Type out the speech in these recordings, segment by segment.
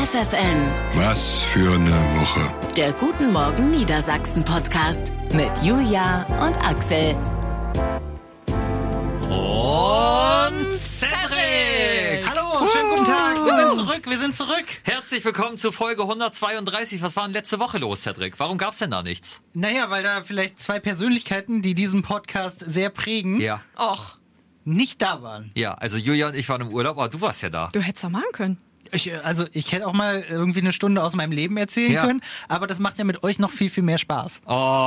FFN. Was für eine Woche. Der Guten Morgen Niedersachsen Podcast mit Julia und Axel. Und Cedric! Hallo, schönen guten Tag. Wir sind zurück. Herzlich willkommen zu Folge 132. Was war denn letzte Woche los, Cedric? Warum gab's denn da nichts? Naja, weil da vielleicht zwei Persönlichkeiten, die diesen Podcast sehr prägen, Ja. nicht da waren. Ja, also Julia und ich waren im Urlaub, aber du warst ja da. Du hättest doch machen können. Ich hätte auch mal irgendwie eine Stunde aus meinem Leben erzählen können, aber das macht ja mit euch noch viel, viel mehr Spaß.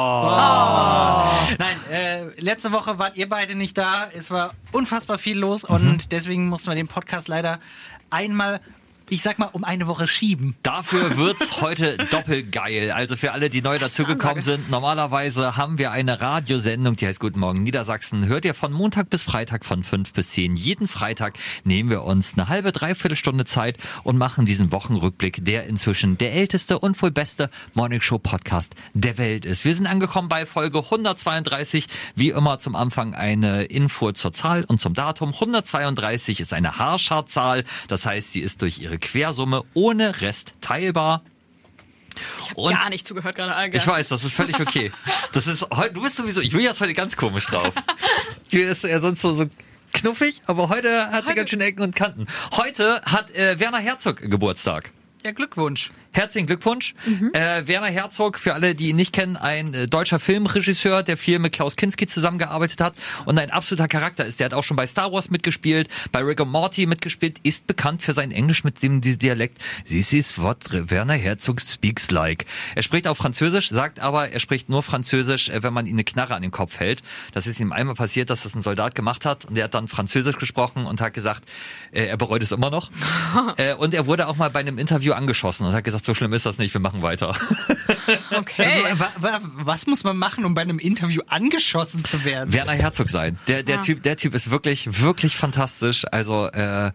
Nein, letzte Woche wart ihr beide nicht da. Es war unfassbar viel los und deswegen mussten wir den Podcast leider einmal, ich sag mal, um eine Woche schieben. Dafür wird's heute doppelgeil. Also für alle, die neu dazugekommen sind, normalerweise haben wir eine Radiosendung, die heißt Guten Morgen Niedersachsen. Hört ihr von Montag bis Freitag von 5 bis 10. Jeden Freitag nehmen wir uns eine halbe, dreiviertel Stunde Zeit und machen diesen Wochenrückblick, der inzwischen der älteste und wohl beste Morningshow-Podcast der Welt ist. Wir sind angekommen bei Folge 132. Wie immer zum Anfang eine Info zur Zahl und zum Datum. 132 ist eine Harschartzahl. Das heißt, sie ist durch ihre Quersumme ohne Rest teilbar. Ich habe gar nicht zugehört gerade, Alge. Ich weiß, das ist völlig okay. Das ist heute, du bist sowieso, Julia ist heute ganz komisch drauf. Julia ist ja sonst so knuffig, aber heute hat sie ganz schön Ecken und Kanten. Heute hat Werner Herzog Geburtstag. Ja, Glückwunsch. Herzlichen Glückwunsch. Werner Herzog, für alle, die ihn nicht kennen, ein deutscher Filmregisseur, der viel mit Klaus Kinski zusammengearbeitet hat und ein absoluter Charakter ist. Der hat auch schon bei Star Wars mitgespielt, bei Rick and Morty mitgespielt, ist bekannt für sein Englisch mit dem Dialekt. This is what Werner Herzog speaks like. Er spricht auch Französisch, sagt aber, er spricht nur Französisch, wenn man ihm eine Knarre an den Kopf hält. Das ist ihm einmal passiert, dass das ein Soldat gemacht hat und der hat dann Französisch gesprochen und hat gesagt, er bereut es immer noch. Und er wurde auch mal bei einem Interview angeschossen und hat gesagt, so schlimm ist das nicht, wir machen weiter. Okay. Was muss man machen, um bei einem Interview angeschossen zu werden? Werner Herzog sein. Der Typ ist wirklich, wirklich fantastisch. Also,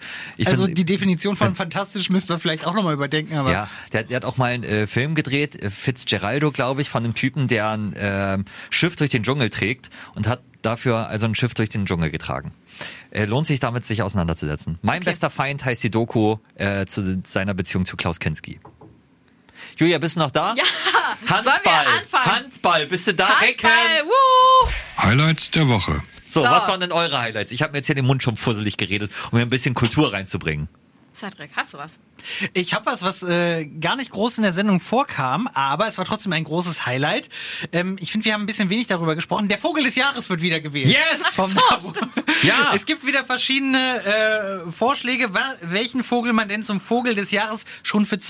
die Definition von fantastisch müssten wir vielleicht auch nochmal überdenken. Aber ja, der hat auch mal einen Film gedreht, Fitzgeraldo, glaube ich, von einem Typen, der ein Schiff durch den Dschungel trägt und hat dafür also ein Schiff durch den Dschungel getragen. Lohnt sich damit, sich auseinanderzusetzen. Mein bester Feind heißt die Doku zu seiner Beziehung zu Klaus Kinski. Julia, bist du noch da? Ja, Handball. sollen wir anfangen? Handball, bist du da? Handball, Highlights der Woche. So, was waren denn eure Highlights? Ich habe mir jetzt hier den Mund schon fusselig geredet, um mir ein bisschen Kultur reinzubringen. Cedric, hast du was? Ich habe was gar nicht groß in der Sendung vorkam, aber es war trotzdem ein großes Highlight. Ich finde, wir haben ein bisschen wenig darüber gesprochen. Der Vogel des Jahres wird wieder gewählt. Yes! Ja! Es gibt wieder verschiedene Vorschläge, welchen Vogel man denn zum Vogel des Jahres schon für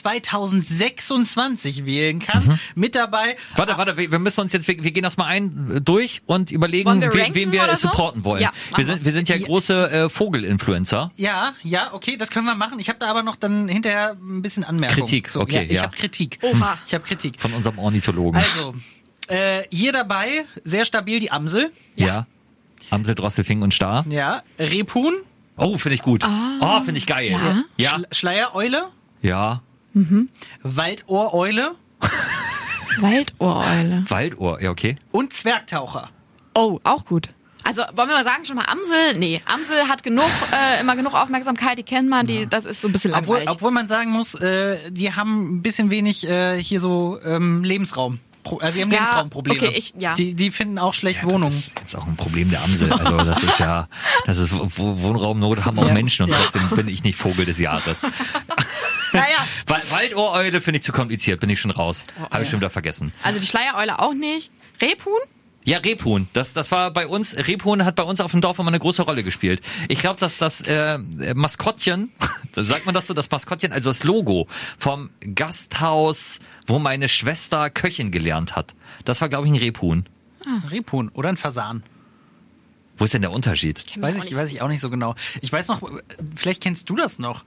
2026 wählen kann. Mit dabei. Warte, wir müssen uns jetzt, wir gehen das mal durch und überlegen, wen wir supporten wollen. Ja, wir sind ja große Vogelinfluencer. Ja, okay, das können wir machen. Ich habe da aber noch dann hinterher ein bisschen Anmerkung. Kritik, so, okay, Ich habe Kritik. Oha. Ich habe Kritik. Von unserem Ornithologen. Also, hier dabei, sehr stabil die Amsel. Ja. Amsel, Drossel, Fink und Star. Ja, Rebhuhn. Oh, finde ich gut. Oh, finde ich geil. Ja. Schleiereule. Ja. Waldohreule. Waldohreule. Waldohr, ja, okay. Und Zwergtaucher. Oh, auch gut. Also, wollen wir mal sagen, schon mal Amsel? Nee, Amsel hat immer genug Aufmerksamkeit, die kennt man, das ist so ein bisschen langweilig. Obwohl man sagen muss, die haben ein bisschen wenig hier so Lebensraum. Also sie haben Lebensraumprobleme. Okay, die finden auch schlecht Wohnungen. Das ist auch ein Problem der Amsel. Also das ist Wohnraumnot haben auch Menschen und trotzdem bin ich nicht Vogel des Jahres. Naja. Waldohreule finde ich zu kompliziert, bin ich schon raus. Habe ich schon wieder vergessen. Also die Schleiereule auch nicht. Rebhuhn? Ja, Rebhuhn. Das war bei uns, Rebhuhn hat bei uns auf dem Dorf immer eine große Rolle gespielt. Ich glaube, dass das Maskottchen, sagt man das so, das Maskottchen, also das Logo vom Gasthaus, wo meine Schwester Köchin gelernt hat. Das war, glaube ich, ein Rebhuhn. Rebhuhn oder ein Fasan. Wo ist denn der Unterschied? Weiß ich auch nicht so genau. Ich weiß noch, vielleicht kennst du das noch.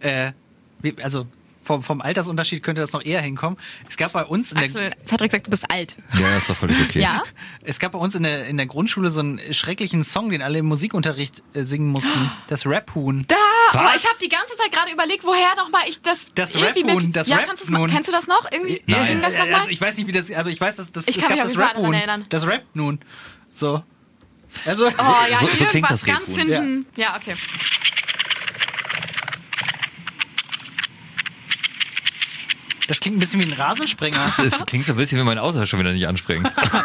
Vom Altersunterschied könnte das noch eher hinkommen. Es gab bei uns Cedric sagt, du bist alt. Ja, ist doch völlig okay. Ja? Es gab bei uns in der Grundschule so einen schrecklichen Song, den alle im Musikunterricht singen mussten. Das Rap-Huhn. Ich habe die ganze Zeit gerade überlegt, woher nochmal ich das Rap-Huhn, kennst du das noch? Irgendwie Nein. ging das nochmal? Also ich weiß nicht, wie das, aber ich weiß, dass Ich es kann gab mich das auf jeden Fall daran Rap-Huhn. erinnern. Das Rap-Nun. So. Also, so klingt das ganz Rebhuhn. hinten. Ja, okay. Das klingt ein bisschen wie ein Rasensprenger. Das klingt so ein bisschen wie mein Auto schon wieder nicht anspringt.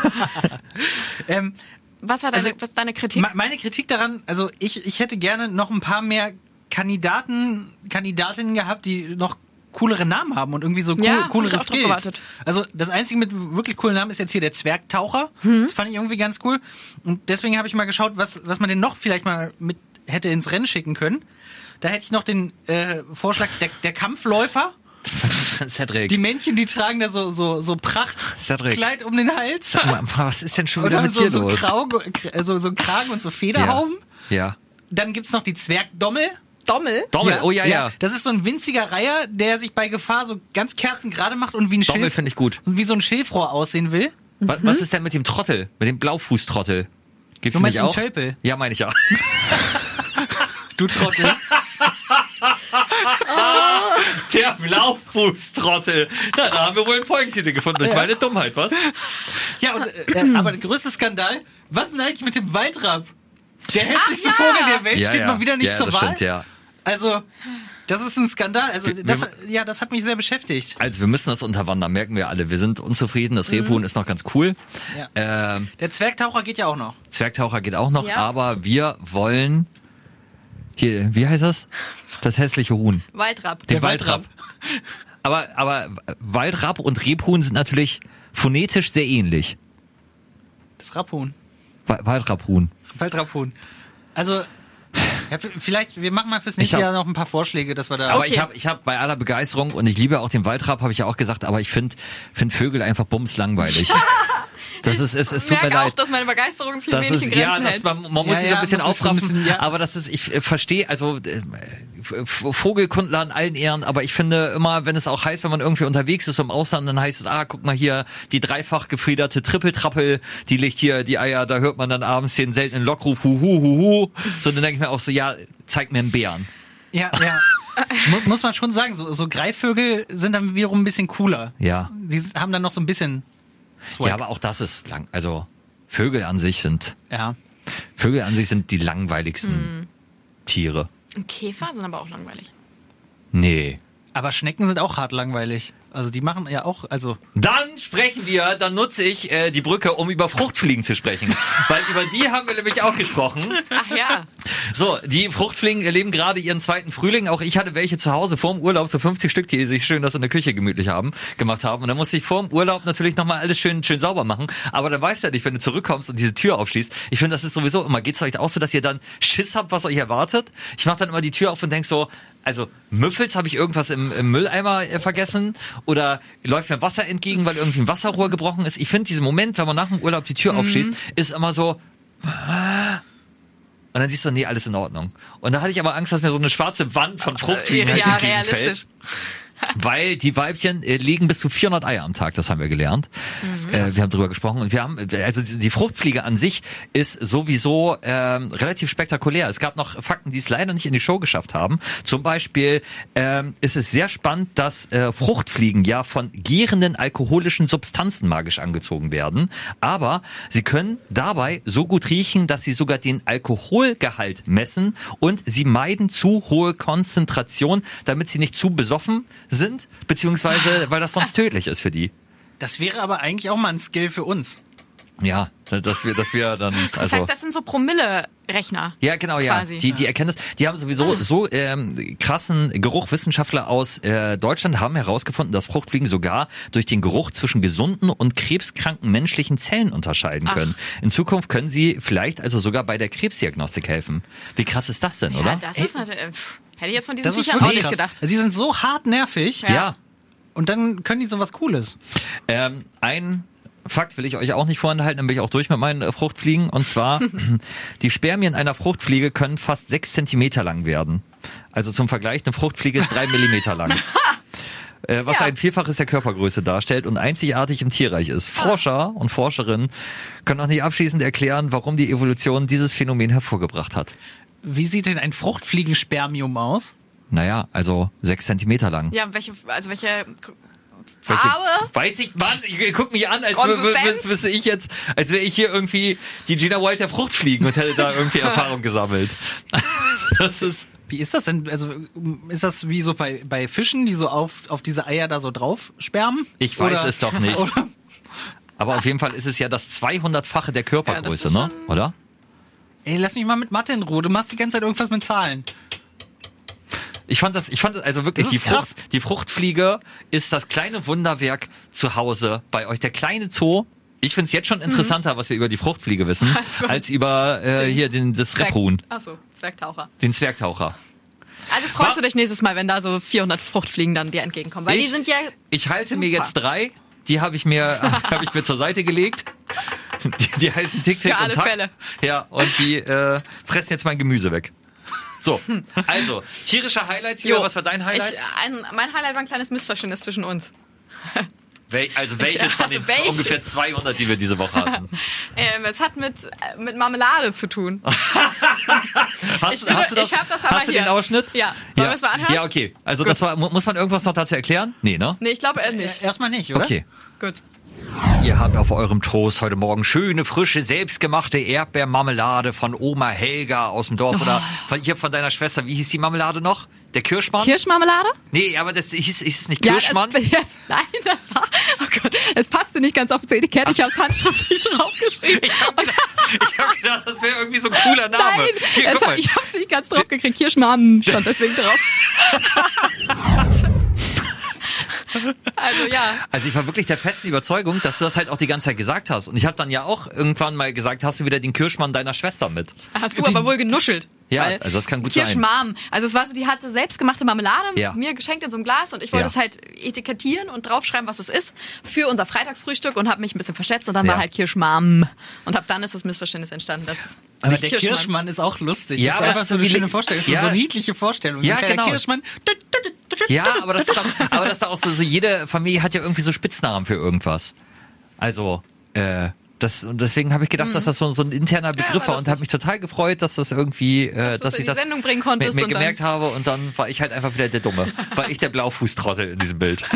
Was war deine Kritik? Meine Kritik daran, also ich hätte gerne noch ein paar mehr Kandidatinnen gehabt, die noch coolere Namen haben und irgendwie so coolere Skills. Also das Einzige mit wirklich coolen Namen ist jetzt hier der Zwergtaucher. Das fand ich irgendwie ganz cool. Und deswegen habe ich mal geschaut, was man denn noch vielleicht mal mit hätte ins Rennen schicken können. Da hätte ich noch den Vorschlag, der Kampfläufer. Cedric. Die Männchen, die tragen da so Prachtkleid um den Hals. Sag mal, was ist denn schon wieder mit dir los? So Kragen und so Federhauben. Ja. Dann gibt's noch die Zwergdommel. Dommel? Oh ja. Das ist so ein winziger Reiher, der sich bei Gefahr so ganz kerzengerade macht und wie ein Dommel finde ich gut. Und wie so ein Schilfrohr aussehen will. Was ist denn mit dem Trottel? Mit dem Blaufußtrottel? Gibt's Du meinst nicht auch? den Tölpel? Ja, meine ich ja. Du Trottel. Der Blaufußtrottel. Na, da haben wir wohl einen Folgentitel gefunden durch meine Dummheit, was? Ja, und, aber der größte Skandal, was ist denn eigentlich mit dem Waldrapp? Der hässlichste Vogel der Welt steht mal wieder nicht zur Wahl. Stimmt, ja. Also, das ist ein Skandal. Also, das hat mich sehr beschäftigt. Also, wir müssen das unterwandern, merken wir alle. Wir sind unzufrieden, das Rebhuhn ist noch ganz cool. Ja. Der Zwergtaucher geht ja auch noch. Ja. Aber wir wollen... Hier, wie heißt das? Das hässliche Huhn. Waldrapp. Der Waldrapp. Aber Waldrapp und Rebhuhn sind natürlich phonetisch sehr ähnlich. Das Rapphuhn. Waldrapphuhn. Waldrapphuhn. Also, ja, vielleicht, wir machen mal fürs nächste Jahr noch ein paar Vorschläge, dass wir da... Aber ich hab bei aller Begeisterung, und ich liebe auch den Waldrapp, habe ich ja auch gesagt, aber ich find Vögel einfach bumslangweilig. Es tut mir leid. Auch, dass meine Begeisterungslinie nicht in Grenzen hält. Man muss sich so ein bisschen aufraffen, aber ich verstehe, also Vogelkundler in allen Ehren, aber ich finde immer, wenn es auch heißt, wenn man irgendwie unterwegs ist im Ausland, dann heißt es, guck mal hier, die dreifach gefriederte Trippeltrappel, die legt hier die Eier, da hört man dann abends den seltenen Lockruf, hu. So, dann denke ich mir auch so, zeig mir einen Bären. Ja. Muss man schon sagen, so Greifvögel sind dann wiederum ein bisschen cooler. Ja. Die haben dann noch so ein bisschen Swag. Ja, aber auch das ist lang. Also Vögel an sich sind Ja. die langweiligsten Tiere. Und Käfer sind aber auch langweilig. Nee. Aber Schnecken sind auch hart langweilig. Also die machen ja auch, Dann nutze ich die Brücke, um über Fruchtfliegen zu sprechen. Weil über die haben wir nämlich auch gesprochen. Ach ja. So, die Fruchtfliegen erleben gerade ihren zweiten Frühling. Auch ich hatte welche zu Hause vor dem Urlaub, so 50 Stück, die sich schön das in der Küche gemütlich gemacht haben. Und dann musste ich vor dem Urlaub natürlich nochmal alles schön sauber machen. Aber dann weißt du ja nicht, wenn du zurückkommst und diese Tür aufschließt. Ich finde, das ist sowieso immer, geht's euch auch so, dass ihr dann Schiss habt, was euch erwartet? Ich mache dann immer die Tür auf und denk so, also Müffels, habe ich irgendwas im Mülleimer vergessen? Oder läuft mir Wasser entgegen, weil irgendwie ein Wasserrohr gebrochen ist? Ich finde, diesen Moment, wenn man nach dem Urlaub die Tür aufschließt, ist immer so... Und dann siehst du, nee, alles in Ordnung. Und da hatte ich aber Angst, dass mir so eine schwarze Wand von Fruchtfliegen entgegenfällt. Realistisch. Weil die Weibchen legen bis zu 400 Eier am Tag, das haben wir gelernt. Wir haben drüber gesprochen und also die Fruchtfliege an sich ist sowieso relativ spektakulär. Es gab noch Fakten, die es leider nicht in die Show geschafft haben. Zum Beispiel ist es sehr spannend, dass Fruchtfliegen ja von gärenden alkoholischen Substanzen magisch angezogen werden. Aber sie können dabei so gut riechen, dass sie sogar den Alkoholgehalt messen und sie meiden zu hohe Konzentration, damit sie nicht zu besoffen sind, beziehungsweise weil das sonst tödlich ist für die. Das wäre aber eigentlich auch mal ein Skill für uns. Ja, dass wir dann... Das heißt, das sind so Promille-Rechner. Ja, genau, quasi. Ja. Die erkennen das. Die haben sowieso so krassen Geruch. Wissenschaftler aus Deutschland haben herausgefunden, dass Fruchtfliegen sogar durch den Geruch zwischen gesunden und krebskranken menschlichen Zellen unterscheiden können. In Zukunft können sie vielleicht also sogar bei der Krebsdiagnostik helfen. Wie krass ist das denn, Ja, oder? das ist natürlich... Hätte ich jetzt von diesen Das ist Viechern auch wirklich nicht krass. gedacht. Sie sind so hart nervig. Ja. Und dann können die sowas Cooles. Ein Fakt will ich euch auch nicht vorenthalten, dann bin ich auch durch mit meinen Fruchtfliegen. Und zwar, die Spermien einer Fruchtfliege können fast 6 Zentimeter lang werden. Also zum Vergleich, eine Fruchtfliege ist 3 Millimeter lang. Was ein Vielfaches der Körpergröße darstellt und einzigartig im Tierreich ist. Forscher und Forscherinnen können noch nicht abschließend erklären, warum die Evolution dieses Phänomen hervorgebracht hat. Wie sieht denn ein Fruchtfliegenspermium aus? Naja, also 6 Zentimeter lang. Ja, welche Farbe? Weiß ich, Mann, guck mich an, als Konsistenz? wäre ich hier irgendwie die Gina White der Fruchtfliegen und hätte da irgendwie Erfahrung gesammelt. Das ist... Wie ist das denn? Also ist das wie so bei Fischen, die so auf diese Eier da so drauf sperren? Ich weiß es doch nicht. Aber auf jeden Fall ist es ja das 200-fache der Körpergröße, ne? Oder? Ey, lass mich mal mit Mathe in Ruhe. Du machst die ganze Zeit irgendwas mit Zahlen. Ich fand das also wirklich, die Fruchtfliege ist das kleine Wunderwerk zu Hause bei euch. Der kleine Zoo. Ich finde es jetzt schon interessanter, was wir über die Fruchtfliege wissen, als über hier das Rebhuhn. Achso, Zwergtaucher. Den Zwergtaucher. Also freust du dich nächstes Mal, wenn da so 400 Fruchtfliegen dann dir entgegenkommen? Weil die sind ja. Ich halte mir jetzt 3. Die habe ich mir zur Seite gelegt. Die heißen Tick-Tick und Tack. Fälle. Ja, und die fressen jetzt mein Gemüse weg. So, also, tierische Highlights. Was war dein Highlight? Mein Highlight war ein kleines Missverständnis zwischen uns. Welches von den ungefähr 200, die wir diese Woche hatten? Es hat mit Marmelade zu tun. Hast du den Ausschnitt? Ja. Wollen wir es mal anhören? Ja, okay. Also muss man irgendwas noch dazu erklären? Nee, ne? Nee, ich glaube nicht. Erstmal nicht, oder? Okay. Gut. Ihr habt auf eurem Toast heute Morgen schöne, frische, selbstgemachte Erdbeermarmelade von Oma Helga aus dem Dorf oder von deiner Schwester. Wie hieß die Marmelade noch? Der Kirschmann? Kirschmarmelade? Nee, aber das hieß es nicht Kirschmann? Nein, das war, oh Gott, es passte nicht ganz auf das Etikett. Ich habe es handschriftlich draufgeschrieben. Ich hab gedacht, das wäre irgendwie so ein cooler Name. Nein, hier, guck mal. Ich habe es nicht ganz drauf gekriegt. Kirschmann stand deswegen drauf. Also ja. Also ich war wirklich der festen Überzeugung, dass du das halt auch die ganze Zeit gesagt hast. Und ich habe dann ja auch irgendwann mal gesagt, hast du wieder den Kirschmann deiner Schwester mit? Hast du aber wohl genuschelt. Ja, also das kann gut sein. Kirschmarm. Also es war so, die hatte selbstgemachte Marmelade mir geschenkt in so einem Glas und ich wollte es halt etikettieren und draufschreiben, was es ist für unser Freitagsfrühstück und habe mich ein bisschen verschätzt und dann war halt Kirschmarm. Und dann ist das Missverständnis entstanden, dass aber der Kirschmann ist auch lustig. Ja, das ist einfach so eine schöne Vorstellung. Das ist so eine niedliche Vorstellung. Ja, so genau. Kirschmann. Ja, aber das ist auch so, jede Familie hat ja irgendwie so Spitznamen für irgendwas. Also, und deswegen habe ich gedacht, dass das so ein interner Begriff war und habe mich total gefreut, dass das irgendwie, dass ich das Sendung bringen konntest mir gemerkt habe und dann war ich halt einfach wieder der Dumme. War ich der Blaufußtrottel in diesem Bild.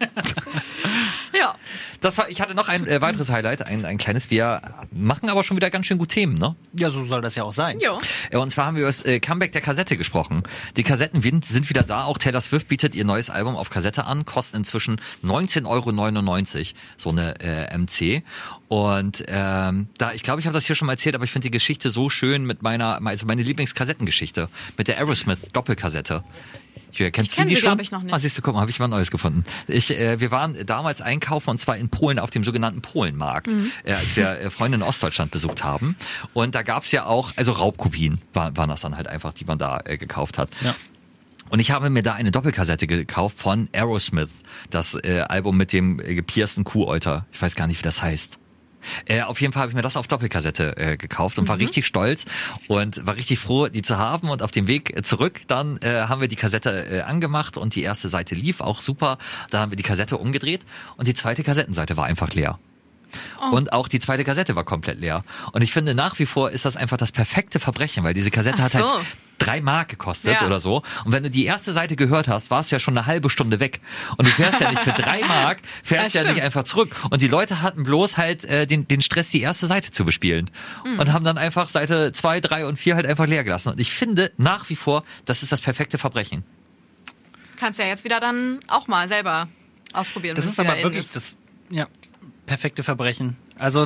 Ja. Ich hatte noch ein weiteres Highlight, ein kleines. Wir machen aber schon wieder ganz schön gut Themen, ne? Ja, so soll das ja auch sein. Jo. Und zwar haben wir über das Comeback der Kassette gesprochen. Die Kassetten sind wieder da. Auch Taylor Swift bietet ihr neues Album auf Kassette an. Kostet inzwischen 19,99 €, so eine MC. Und ich glaube, ich habe das hier schon mal erzählt, aber ich finde die Geschichte so schön mit meine Lieblingskassettengeschichte, mit der Aerosmith Doppelkassette. Kennst du die schon? Glaube ich noch nicht. Siehst du, guck mal, habe ich mal Neues gefunden. Wir waren damals einkaufen und zwar in Polen auf dem sogenannten Polenmarkt, als wir Freunde in Ostdeutschland besucht haben. Und da gab's ja auch, also Raubkopien waren das dann halt einfach, die man da gekauft hat. Ja. Und ich habe mir da eine Doppelkassette gekauft von Aerosmith, das Album mit dem gepiersten Kuhäuter. Ich weiß gar nicht, wie das heißt. Auf jeden Fall habe ich mir das auf Doppelkassette gekauft und war richtig stolz und war richtig froh, die zu haben. Und auf dem Weg zurück dann haben wir die Kassette angemacht und die erste Seite lief auch super. Dann haben wir die Kassette umgedreht und die zweite Kassettenseite war einfach leer. Oh. Und auch die zweite Kassette war komplett leer. Und ich finde, nach wie vor ist das einfach das perfekte Verbrechen, weil diese Kassette hat halt 3 Mark gekostet oder so. Und wenn du die erste Seite gehört hast, warst du ja schon eine halbe Stunde weg. Und du fährst ja nicht für 3 Mark, fährst ja nicht einfach zurück. Und die Leute hatten bloß halt den Stress, die erste Seite zu bespielen. Und haben dann einfach Seite 2, 3 und 4 halt einfach leer gelassen. Und ich finde nach wie vor, das ist das perfekte Verbrechen. Kannst ja jetzt wieder dann auch mal selber ausprobieren. Das ist aber wirklich das perfekte Verbrechen. Also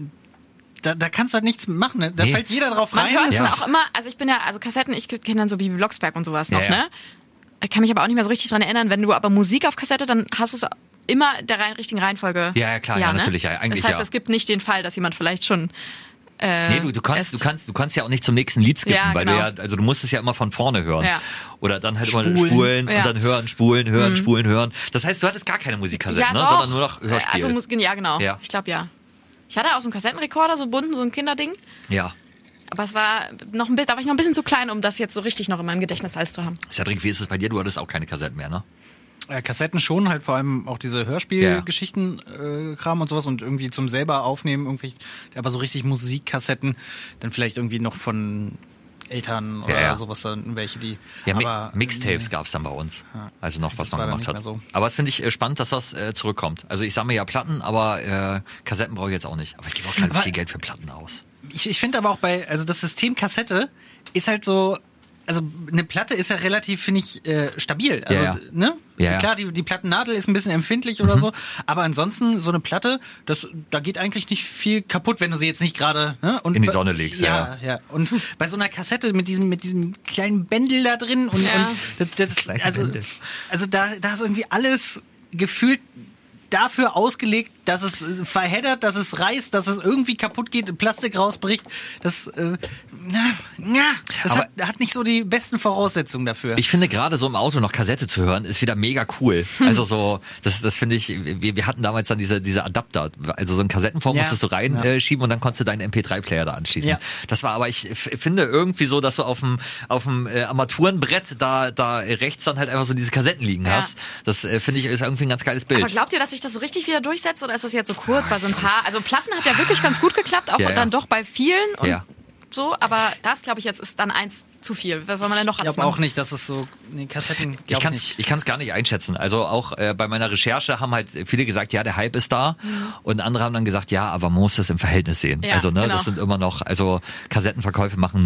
da kannst du halt nichts machen, ne? Da fällt jeder drauf rein. Man hört es auch immer, also Kassetten, ich kenne dann so Bibi Blocksberg und sowas noch, ne? Ich kann mich aber auch nicht mehr so richtig dran erinnern. Wenn du aber Musik auf Kassette, dann hast du es immer der richtigen Reihenfolge. Ja, klar, ja, natürlich, ja, eigentlich. Das heißt, es gibt nicht den Fall, dass jemand vielleicht schon nee, du kannst ja auch nicht zum nächsten Lied skippen, weil du musst es ja immer von vorne hören. Ja. Oder dann halt immer spulen und dann hören, spulen. Das heißt, du hattest gar keine Musikkassetten, ne? Sondern nur noch Hörspiel. Also ja, genau. Ja. Ich glaube, ja. Ich hatte auch so einen Kassettenrekorder, so bunten, so ein Kinderding. Ja. Aber da war ich noch ein bisschen zu klein, um das jetzt so richtig noch in meinem Gedächtnis alles zu haben. Cedric, wie ist es bei dir? Du hattest auch keine Kassetten mehr, ne? Kassetten schon, halt vor allem auch diese Hörspielgeschichten, Kram und sowas und irgendwie zum selber aufnehmen, irgendwie, aber so richtig Musikkassetten, dann vielleicht irgendwie noch von Eltern oder sowas, dann welche, die... Ja, Mixtapes gab's dann bei uns, also noch was man gemacht hat. So. Aber das finde ich spannend, dass das zurückkommt. Also ich sammle ja Platten, aber Kassetten brauche ich jetzt auch nicht. Aber ich gebe auch kein viel Geld für Platten aus. Ich finde aber auch also das System Kassette ist halt so also eine Platte ist ja relativ, finde ich, stabil. Also, ne? Ja. Klar, die Plattennadel ist ein bisschen empfindlich oder so, aber ansonsten so eine Platte, da geht eigentlich nicht viel kaputt, wenn du sie jetzt nicht gerade in die Sonne legst. Ja. Und bei so einer Kassette mit diesem kleinen Bändel da drin und da ist irgendwie alles gefühlt dafür ausgelegt, dass es verheddert, dass es reißt, dass es irgendwie kaputt geht, Plastik rausbricht. Das hat nicht so die besten Voraussetzungen dafür. Ich finde gerade so im Auto noch Kassette zu hören, ist wieder mega cool. Also so, das finde ich, wir hatten damals dann diese Adapter, also so einen Kassettenform musstest du reinschieben und dann konntest du deinen MP3-Player da anschließen. Ja. Das war aber, ich finde irgendwie so, dass du auf dem Armaturenbrett da rechts dann halt einfach so diese Kassetten liegen hast. Das finde ich ist irgendwie ein ganz geiles Bild. Aber glaubt ihr, dass sich das so richtig wieder durchsetzt oder ist das jetzt so kurz bei so ein paar? Also Platten hat ja wirklich ganz gut geklappt, auch dann doch bei vielen und so, aber das, glaube ich, jetzt ist dann eins zu viel. Was soll man denn noch alles machen? Ich glaube auch nicht, dass es so Kassetten, ich kann es gar nicht einschätzen. Also auch bei meiner Recherche haben halt viele gesagt, ja, der Hype ist da und andere haben dann gesagt, ja, aber man muss das im Verhältnis sehen. Ja, also das sind immer noch, also Kassettenverkäufe machen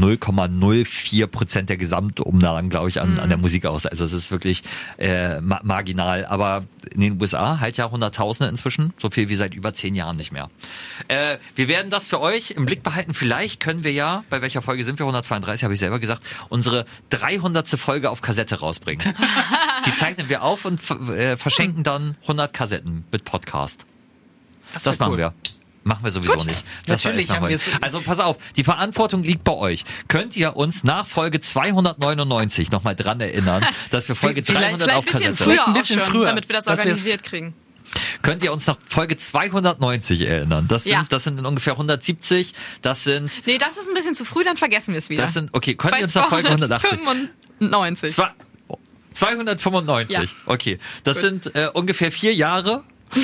0,04% der Gesamtumlagen, glaube ich, an der Musik aus. Also es ist wirklich marginal, aber in den USA halt ja Hunderttausende inzwischen, so viel wie seit über 10 Jahren nicht mehr. Wir werden das für euch im Blick behalten. Vielleicht können wir ja, bei welcher Folge sind wir? 132, habe ich selber gesagt, unsere 300. Folge auf Kassette rausbringen. Die zeichnen wir auf und verschenken dann 100 Kassetten mit Podcast. Das machen wir. Machen wir sowieso nicht. Natürlich haben wir es. Also pass auf, die Verantwortung liegt bei euch. Könnt ihr uns nach Folge 299 nochmal dran erinnern, dass wir Folge 300 auf Kassette... Vielleicht ein bisschen früher, damit wir das organisiert kriegen. Könnt ihr uns nach Folge 290 erinnern? Das sind in ungefähr 170. Nee, das ist ein bisschen zu früh, dann vergessen wir es wieder. Könnt ihr uns nach Folge 180? 295. 295. Ja. Okay. Das sind ungefähr 4 Jahre.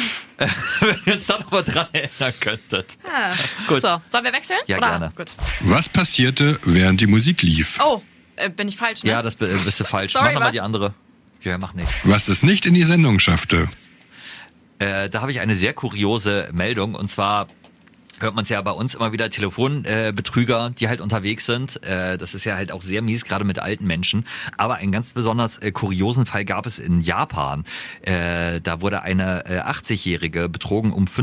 Wenn ihr uns da noch mal dran erinnern könntet. Ja. Gut. So, sollen wir wechseln? Ja, gerne. Gut. Was passierte, während die Musik lief? Oh, bin ich falsch, ne? Ja, das bist du falsch. Sorry, mach nochmal die andere. Ja, mach nicht. Was es nicht in die Sendung schaffte. Da habe ich eine sehr kuriose Meldung und zwar hört man es ja bei uns immer wieder, Telefonbetrüger, die halt unterwegs sind. Das ist ja halt auch sehr mies, gerade mit alten Menschen. Aber einen ganz besonders kuriosen Fall gab es in Japan. Da wurde eine 80-Jährige betrogen um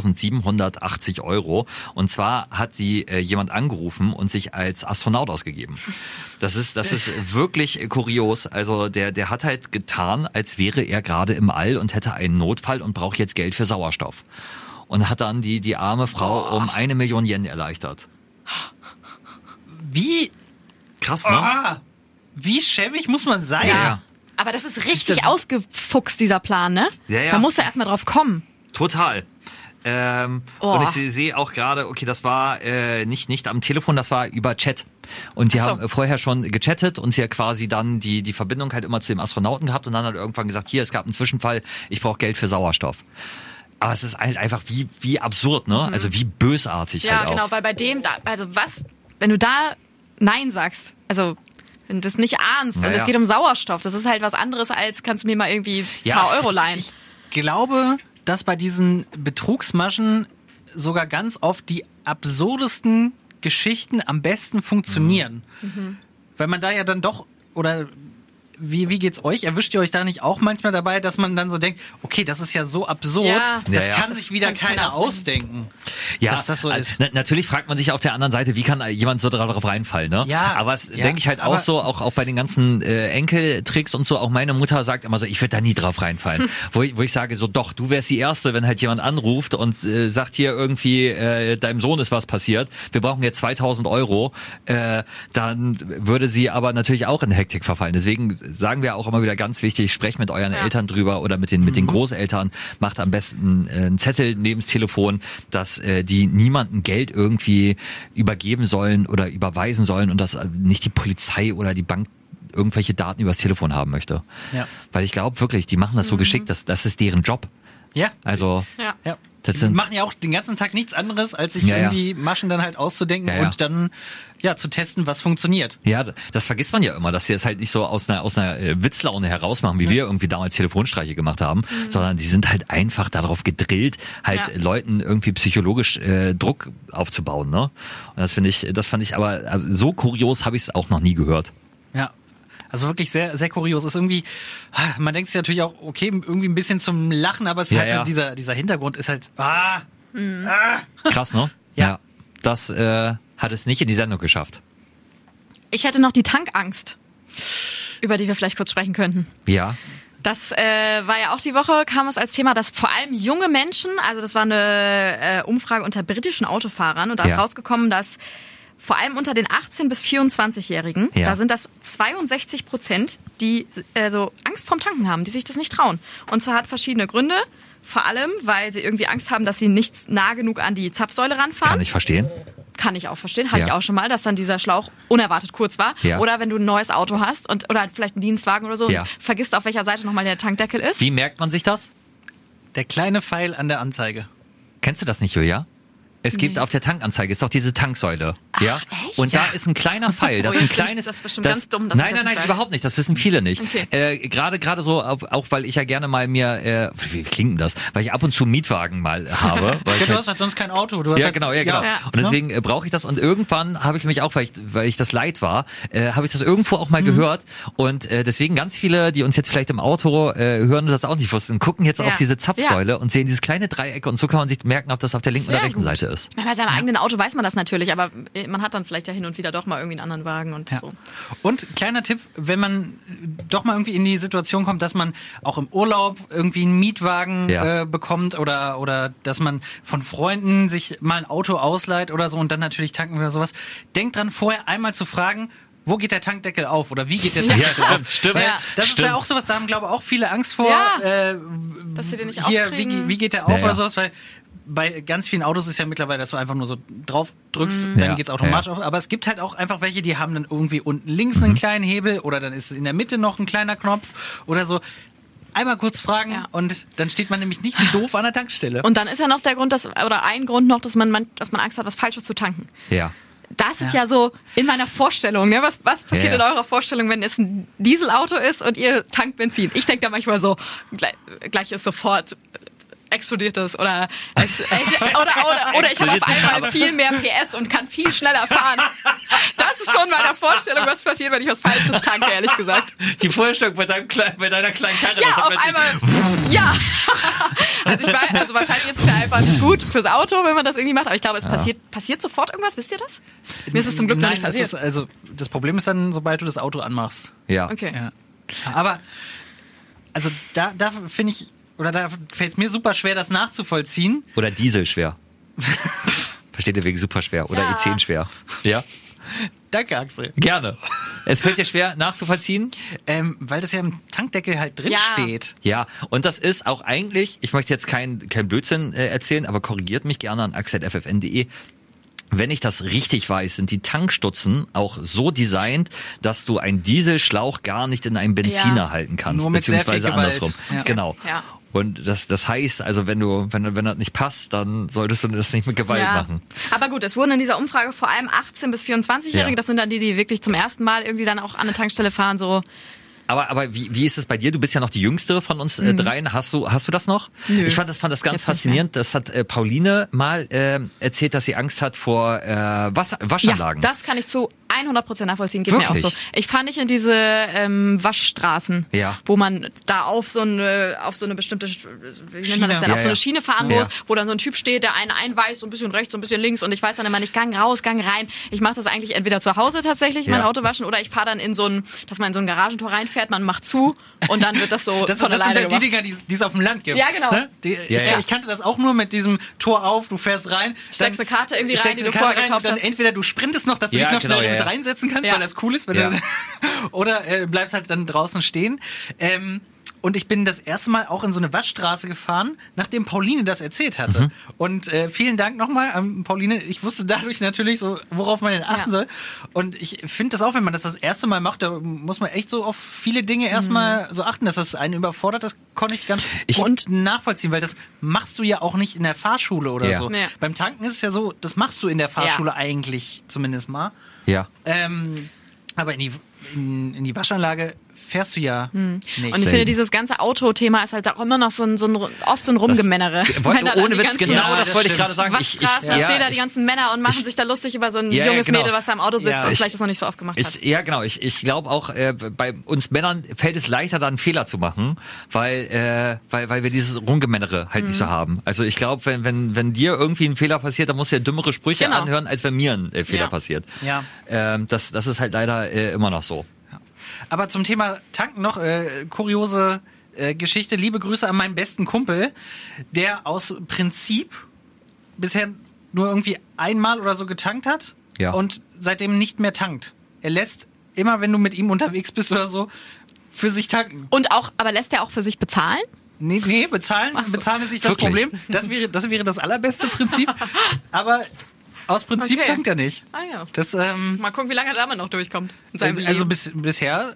5.780 €. Und zwar hat sie jemand angerufen und sich als Astronaut ausgegeben. Das ist wirklich kurios. Also der hat halt getan, als wäre er gerade im All und hätte einen Notfall und braucht jetzt Geld für Sauerstoff. Und hat dann die arme Frau um 1 Million Yen erleichtert. Wie? Krass, ne? Wie schäbig muss man sein? Ja. Aber das ist richtig ausgefuchst, dieser Plan, ne? Ja. Da musst du erstmal drauf kommen. Total. Und ich sehe auch gerade, okay, das war nicht am Telefon, das war über Chat. Und die haben vorher schon gechattet und sie hat quasi dann die Verbindung halt immer zu dem Astronauten gehabt und dann hat irgendwann gesagt, hier, es gab einen Zwischenfall, ich brauche Geld für Sauerstoff. Aber es ist halt einfach wie absurd, ne? Also wie bösartig halt auch. Ja, genau, weil bei dem, wenn du da Nein sagst, also wenn du das nicht ahnst und es geht um Sauerstoff, das ist halt was anderes als, kannst du mir mal irgendwie ein paar Euro leihen. Ich glaube, dass bei diesen Betrugsmaschen sogar ganz oft die absurdesten Geschichten am besten funktionieren. Weil man da ja dann doch, oder wie geht's euch? Erwischt ihr euch da nicht auch manchmal dabei, dass man dann so denkt, okay, das ist ja so absurd, das kann sich wieder keiner ausdenken. Ja, dass das so ist. Natürlich fragt man sich auf der anderen Seite, wie kann jemand so darauf reinfallen, ne? Ja. Aber es denke ich halt auch so, auch bei den ganzen Enkeltricks und so, auch meine Mutter sagt immer so, ich würde da nie drauf reinfallen. wo ich sage so, doch, du wärst die Erste, wenn halt jemand anruft und sagt hier irgendwie, deinem Sohn ist was passiert, wir brauchen jetzt 2.000 €, dann würde sie aber natürlich auch in Hektik verfallen. Deswegen sagen wir auch immer wieder ganz wichtig, sprecht mit euren Eltern drüber oder mit den Großeltern, macht am besten einen Zettel neben das Telefon, dass die niemandem Geld irgendwie übergeben sollen oder überweisen sollen und dass nicht die Polizei oder die Bank irgendwelche Daten übers Telefon haben möchte. Ja. Weil ich glaube wirklich, die machen das so geschickt, das ist deren Job. Ja. Also die machen ja auch den ganzen Tag nichts anderes, als sich irgendwie Maschen dann halt auszudenken und dann zu testen, was funktioniert. Ja, das vergisst man ja immer, dass sie das halt nicht so aus einer Witzlaune herausmachen, wie wir irgendwie damals Telefonstreiche gemacht haben, sondern die sind halt einfach darauf gedrillt, halt Leuten irgendwie psychologisch Druck aufzubauen, ne? Und das fand ich aber so kurios habe ich es auch noch nie gehört. Ja. Also wirklich sehr, sehr kurios. Ist irgendwie, man denkt sich natürlich auch, okay, irgendwie ein bisschen zum Lachen, aber es ist halt dieser Hintergrund ist halt, Krass, ne? Ja. Das hat es nicht in die Sendung geschafft. Ich hätte noch die Tankangst, über die wir vielleicht kurz sprechen könnten. Ja. Das war ja auch die Woche, kam es als Thema, dass vor allem junge Menschen, also das war eine Umfrage unter britischen Autofahrern und da ist rausgekommen, dass vor allem unter den 18- bis 24-Jährigen, da sind das 62%, die so Angst vorm Tanken haben, die sich das nicht trauen. Und zwar hat verschiedene Gründe. Vor allem, weil sie irgendwie Angst haben, dass sie nicht nah genug an die Zapfsäule ranfahren. Kann ich verstehen. Kann ich auch verstehen. Hatte ich auch schon mal, dass dann dieser Schlauch unerwartet kurz war. Ja. Oder wenn du ein neues Auto hast oder vielleicht einen Dienstwagen oder so und vergisst, auf welcher Seite nochmal der Tankdeckel ist. Wie merkt man sich das? Der kleine Pfeil an der Anzeige. Kennst du das nicht, Julia? Es gibt auf der Tankanzeige, ist doch diese Tanksäule. Ja? Echt? Und da ist ein kleiner Pfeil. Das ist ein kleines. Das ist bestimmt ganz dumm. Nein, überhaupt nicht. Das wissen viele nicht. Okay. Gerade so, auch weil ich ja gerne mal mir, wie klingt denn das? Weil ich ab und zu Mietwagen mal habe. Weil du hast halt sonst kein Auto. Du hast genau. Ja. Und deswegen brauche ich das. Und irgendwann habe ich nämlich auch, weil ich das leid war, habe ich das irgendwo auch mal gehört. Und deswegen ganz viele, die uns jetzt vielleicht im Auto hören und das auch nicht wussten, gucken jetzt auf diese Zapfsäule und sehen dieses kleine Dreieck. Und so kann man sich merken, ob das auf der linken oder rechten Seite ist. Bei seinem eigenen Auto weiß man das natürlich, aber man hat dann vielleicht ja hin und wieder doch mal irgendwie einen anderen Wagen und so. Und kleiner Tipp, wenn man doch mal irgendwie in die Situation kommt, dass man auch im Urlaub irgendwie einen Mietwagen bekommt oder dass man von Freunden sich mal ein Auto ausleiht oder so und dann natürlich tanken oder sowas, denkt dran, vorher einmal zu fragen, wo geht der Tankdeckel auf oder wie geht der Tankdeckel auf? Stimmt. Das ist ja auch sowas, da haben glaube ich auch viele Angst vor, dass sie den nicht hier, aufkriegen. wie geht der auf oder sowas, weil bei ganz vielen Autos ist ja mittlerweile, dass du einfach nur so drauf drückst, dann geht's automatisch auf. Aber es gibt halt auch einfach welche, die haben dann irgendwie unten links einen kleinen Hebel oder dann ist in der Mitte noch ein kleiner Knopf oder so. Einmal kurz fragen und dann steht man nämlich nicht wie doof an der Tankstelle. Und dann ist ja noch der Grund, ein Grund noch, dass man Angst hat, was Falsches zu tanken. Ja. Das ist ja so in meiner Vorstellung. Ne? Was passiert in eurer Vorstellung, wenn es ein Dieselauto ist und ihr tankt Benzin? Ich denke da manchmal so, gleich ist sofort explodiert es oder ich habe auf einmal viel mehr PS und kann viel schneller fahren. Das ist so in meiner Vorstellung, was passiert, wenn ich was Falsches tanke, ehrlich gesagt. Die Vorstellung bei deiner kleinen Karre. Ja, das auf einmal. Ja. Also wahrscheinlich ist es ja einfach nicht gut fürs Auto, wenn man das irgendwie macht. Aber ich glaube, es passiert sofort irgendwas. Wisst ihr das? Mir ist es zum Glück noch nicht passiert. Das Problem ist dann, sobald du das Auto anmachst. Ja. Okay. Ja. Aber also da finde ich, oder da fällt es mir super schwer, das nachzuvollziehen. Oder Diesel schwer. Versteht ihr, wegen super schwer. Oder E10 schwer. Ja? Danke, Axel. Gerne. Es fällt dir schwer nachzuvollziehen? Weil das ja im Tankdeckel halt drin steht. Ja, und das ist auch eigentlich, ich möchte jetzt kein Blödsinn erzählen, aber korrigiert mich gerne an axel@ffn.de. Wenn ich das richtig weiß, sind die Tankstutzen auch so designt, dass du einen Dieselschlauch gar nicht in einen Benziner halten kannst, nur mit beziehungsweise andersrum. Ja. Genau. Ja. Und das heißt, also wenn das nicht passt, dann solltest du das nicht mit Gewalt machen. Aber gut, es wurden in dieser Umfrage vor allem 18- bis 24-Jährige, das sind dann die wirklich zum ersten Mal irgendwie dann auch an eine Tankstelle fahren, so. Aber wie ist es bei dir? Du bist ja noch die Jüngste von uns dreien. Hast du das noch? Nö. Ich fand das ganz faszinierend. Das hat Pauline mal erzählt, dass sie Angst hat vor Waschanlagen. Ja, das kann ich zu 100% nachvollziehen. Geht mir auch so. Ich fahre nicht in diese Waschstraßen, wo man da auf so eine bestimmte, wie nennt man das denn, auf so eine Schiene fahren muss, wo dann so ein Typ steht, der einen einweist, so ein bisschen rechts, so ein bisschen links und ich weiß dann immer nicht, Gang raus, Gang rein. Ich mache das eigentlich entweder zu Hause tatsächlich, mein Auto waschen, oder ich fahre dann dass man in so ein Garagentor reinfährt, man macht zu und dann wird das so von alleine gemacht. Das sind die Dinger, die es auf dem Land gibt. Ja, genau. Ne? Ich kannte das auch nur mit diesem Tor auf, du fährst rein. Steckst eine Karte irgendwie rein, die du vorher gekauft hast. Dann entweder du sprintest noch, dass du dich noch schnell mit reinsetzen kannst, weil das cool ist, oder bleibst halt dann draußen stehen. Und ich bin das erste Mal auch in so eine Waschstraße gefahren, nachdem Pauline das erzählt hatte. Und vielen Dank nochmal an Pauline. Ich wusste dadurch natürlich so, worauf man denn achten soll. Und ich finde das auch, wenn man das erste Mal macht, da muss man echt so auf viele Dinge erstmal so achten, dass das einen überfordert. Das konnte ich ganz gut nachvollziehen, weil das machst du ja auch nicht in der Fahrschule oder so. Ja. Beim Tanken ist es ja so, das machst du in der Fahrschule eigentlich zumindest mal. Ja. Aber in die Waschanlage fährst du ja nicht. Und ich finde, dieses ganze Auto-Thema ist halt auch immer noch oft so ein Rumgemännere. Ohne Witz, genau, das wollte ich gerade sagen. Ich stehe da die ganzen Männer und machen sich da lustig über so ein junges Mädel, was da im Auto sitzt und vielleicht das noch nicht so oft gemacht hat. Ja, genau. Ich glaube auch, bei uns Männern fällt es leichter, da einen Fehler zu machen, weil wir dieses Rumgemännere halt nicht so haben. Also ich glaube, wenn dir irgendwie ein Fehler passiert, dann musst du ja dümmere Sprüche anhören, als wenn mir ein Fehler passiert. Ja. Das ist halt leider immer noch so. Aber zum Thema Tanken noch, kuriose Geschichte. Liebe Grüße an meinen besten Kumpel, der aus Prinzip bisher nur irgendwie einmal oder so getankt hat und seitdem nicht mehr tankt. Er lässt immer, wenn du mit ihm unterwegs bist oder so, für sich tanken. Aber lässt er auch für sich bezahlen? Nee, bezahlen ist nicht das Problem. Das wäre das allerbeste Prinzip. Aber aus Prinzip tankt er nicht. Ah ja. Das, mal gucken, wie lange er damit noch durchkommt in seinem Leben. Also bisher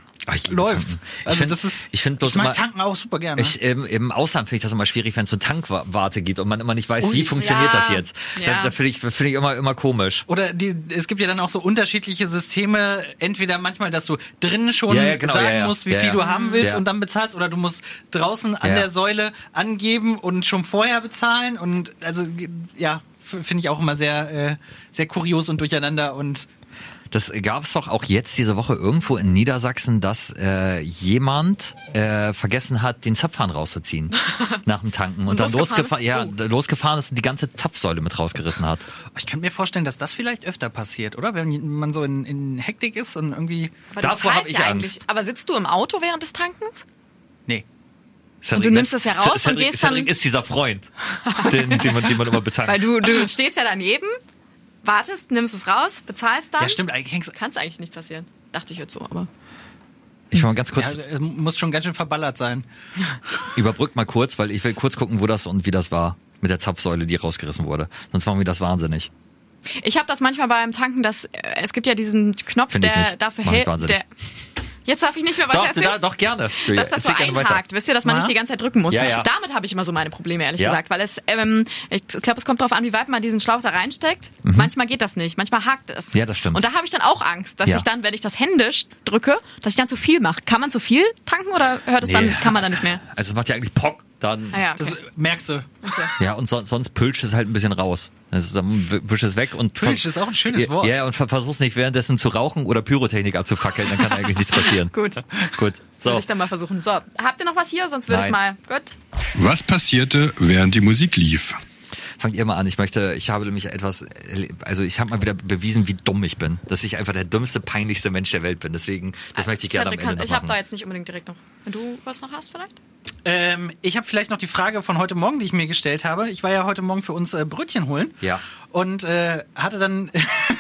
läuft. Also ich mag Tanken auch super gerne. Im Ausland finde ich das immer schwierig, wenn es so Tankwarte gibt und man immer nicht weiß, wie funktioniert das jetzt. Ja. Da finde ich immer komisch. Oder es gibt ja dann auch so unterschiedliche Systeme. Entweder manchmal, dass du drinnen schon sagen musst, wie viel du haben willst und dann bezahlst, oder du musst draußen an der Säule angeben und schon vorher bezahlen. Und also finde ich auch immer sehr, sehr kurios und durcheinander. Und das gab es doch auch jetzt diese Woche irgendwo in Niedersachsen, dass jemand vergessen hat, den Zapfhahn rauszuziehen nach dem Tanken und dann losgefahren ist und die ganze Zapfsäule mit rausgerissen hat. Ich kann mir vorstellen, dass das vielleicht öfter passiert, oder? Wenn man so in Hektik ist und irgendwie... Davor habe ich Angst. Aber sitzt du im Auto während des Tankens? Nee. Und du nimmst das ja raus und gehst dann... Cedric ist dieser Freund, den man immer betankt. Weil du stehst ja daneben, wartest, nimmst es raus, bezahlst dann. Ja, stimmt. Kann es eigentlich nicht passieren. Dachte ich jetzt so, aber... Ich will mal ganz kurz... Ja, muss schon ganz schön verballert sein. Überbrückt mal kurz, weil ich will kurz gucken, wo das und wie das war mit der Zapfsäule, die rausgerissen wurde. Sonst machen wir das wahnsinnig. Ich habe das manchmal beim Tanken, es gibt ja diesen Knopf, der dafür hält... Jetzt darf ich nicht mehr weiter erzählen. Doch, gerne. Dass das so einhakt. Wisst ihr, dass man nicht die ganze Zeit drücken muss. Ja. Damit habe ich immer so meine Probleme, ehrlich gesagt. Weil ich glaube, es kommt darauf an, wie weit man diesen Schlauch da reinsteckt. Manchmal geht das nicht. Manchmal hakt es. Ja, das stimmt. Und da habe ich dann auch Angst, dass ich dann, wenn ich das händisch drücke, dass ich dann zu viel mache. Kann man zu viel tanken oder kann man dann nicht mehr? Also es macht ja eigentlich Pock. Dann das merkst du. Okay. Ja, und sonst pülscht es halt ein bisschen raus. Dann wisch es weg und... Pülscht ist auch ein schönes Wort. Ja, und versuch's nicht währenddessen zu rauchen oder Pyrotechnik abzufackeln, dann kann eigentlich nichts passieren. Gut. So. Will ich dann mal versuchen. So, habt ihr noch was hier? Sonst würde ich mal... Gut. Was passierte, während die Musik lief? Fangt ihr mal an. Ich habe nämlich ich habe mal wieder bewiesen, wie dumm ich bin. Dass ich einfach der dümmste, peinlichste Mensch der Welt bin. Deswegen, das möchte ich gerne am Ende noch machen. Ich habe da jetzt nicht unbedingt direkt noch. Wenn du was noch hast vielleicht? Ich habe vielleicht noch die Frage von heute Morgen, die ich mir gestellt habe. Ich war ja heute Morgen für uns Brötchen holen. Ja. Und hatte dann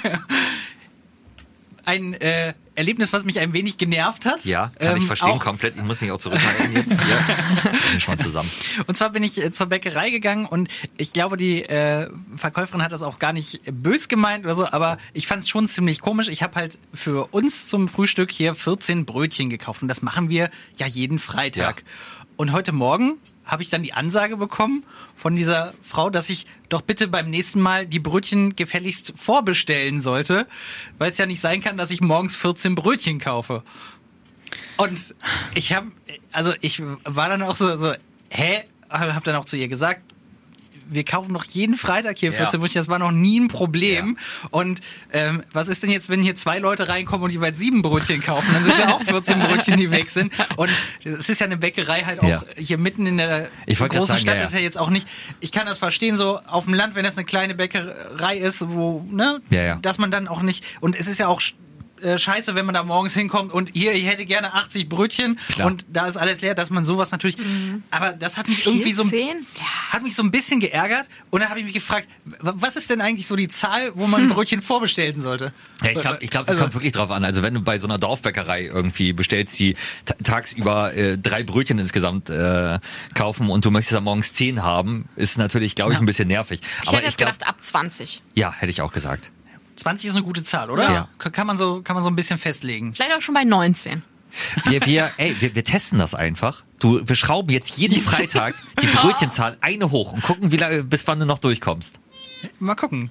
ein Erlebnis, was mich ein wenig genervt hat. Ja, kann ich verstehen, komplett. Ich muss mich auch zurückhalten jetzt. Ja. Bin schon mal zusammen. Und zwar bin ich zur Bäckerei gegangen und ich glaube, die Verkäuferin hat das auch gar nicht bös gemeint oder so, aber ich fand es schon ziemlich komisch. Ich habe halt für uns zum Frühstück hier 14 Brötchen gekauft und das machen wir ja jeden Freitag. Ja. Und heute Morgen habe ich dann die Ansage bekommen von dieser Frau, dass ich doch bitte beim nächsten Mal die Brötchen gefälligst vorbestellen sollte, weil es ja nicht sein kann, dass ich morgens 14 Brötchen kaufe. Und ich war dann auch so, hab dann auch zu ihr gesagt, wir kaufen noch jeden Freitag hier 14 Brötchen, das war noch nie ein Problem. Ja. Und was ist denn jetzt, wenn hier 2 Leute reinkommen und jeweils 7 Brötchen kaufen? Dann sind ja auch 14 Brötchen, die weg sind. Und es ist ja eine Bäckerei halt auch hier mitten in der großen Stadt. Ist ja jetzt auch nicht, ich kann das verstehen, so auf dem Land, wenn das eine kleine Bäckerei ist, wo, dass man dann auch nicht, und es ist ja auch scheiße, wenn man da morgens hinkommt und hier, ich hätte gerne 80 Brötchen und da ist alles leer, dass man sowas natürlich, aber das hat mich irgendwie so ein bisschen geärgert und dann habe ich mich gefragt, was ist denn eigentlich so die Zahl, wo man Brötchen vorbestellen sollte? Ja, ich glaube, es kommt wirklich drauf an. Also wenn du bei so einer Dorfbäckerei irgendwie bestellst, die tagsüber 3 Brötchen insgesamt kaufen und du möchtest dann morgens 10 haben, ist natürlich, glaube ich, ein bisschen nervig. Ich hätte jetzt gedacht, ab 20. Ja, hätte ich auch gesagt. 20 ist eine gute Zahl, oder? Ja. Kann man so ein bisschen festlegen. Vielleicht auch schon bei 19. Wir testen das einfach. Wir schrauben jetzt jeden Freitag die Brötchenzahl eine hoch und gucken, bis wann du noch durchkommst. Mal gucken.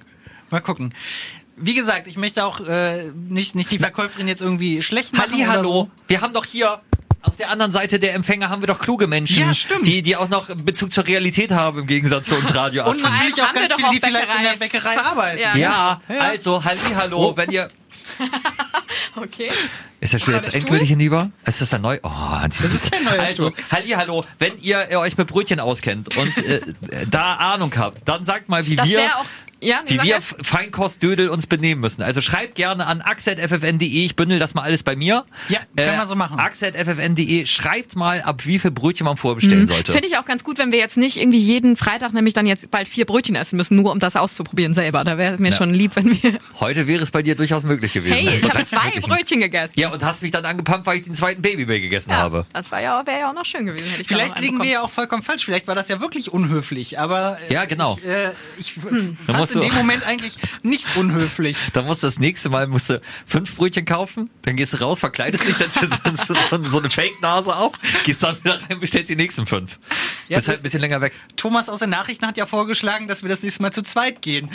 Mal gucken. Wie gesagt, ich möchte auch nicht die Verkäuferin jetzt irgendwie schlecht machen. Hallihallo, oder so. Wir haben doch hier auf der anderen Seite der Empfänger haben wir doch kluge Menschen, die auch noch Bezug zur Realität haben im Gegensatz zu uns Radioaffen. Und natürlich auch ganz viele, die vielleicht in der Bäckerei arbeiten. Ja, also Hallihallo, wenn ihr... Okay. Ist der Stuhl jetzt endgültig hinüber? Ist das ein neu? Oh, das ist kein neuer Stuhl. Hallihallo, wenn ihr euch mit Brötchen auskennt und da Ahnung habt, dann sagt mal, wie wir Feinkostdödel uns benehmen müssen. Also schreibt gerne an ax@ffn.de, ich bündel das mal alles bei mir. Ja, können wir so machen. ax@ffn.de, schreibt mal, ab wie viel Brötchen man vorbestellen sollte. Finde ich auch ganz gut, wenn wir jetzt nicht irgendwie jeden Freitag nämlich dann jetzt bald 4 Brötchen essen müssen, nur um das auszuprobieren selber. Da wäre mir schon lieb, wenn wir... Heute wäre es bei dir durchaus möglich gewesen. Hey, ich habe 2 Brötchen gegessen. Ja, und hast mich dann angepumpt, weil ich den zweiten Babybell gegessen habe. Das wäre ja auch noch schön gewesen. Hätte ich Vielleicht liegen wir ja auch vollkommen falsch. Vielleicht war das ja wirklich unhöflich. Aber ja, genau. ich fand in dem Moment eigentlich nicht unhöflich. Dann musst du das nächste Mal 5 Brötchen kaufen, dann gehst du raus, verkleidest dich, setzt dir so eine Fake-Nase auf, gehst dann wieder rein, bestellst die nächsten 5. Ja, bist halt ein bisschen länger weg. Thomas aus den Nachrichten hat ja vorgeschlagen, dass wir das nächste Mal zu zweit gehen.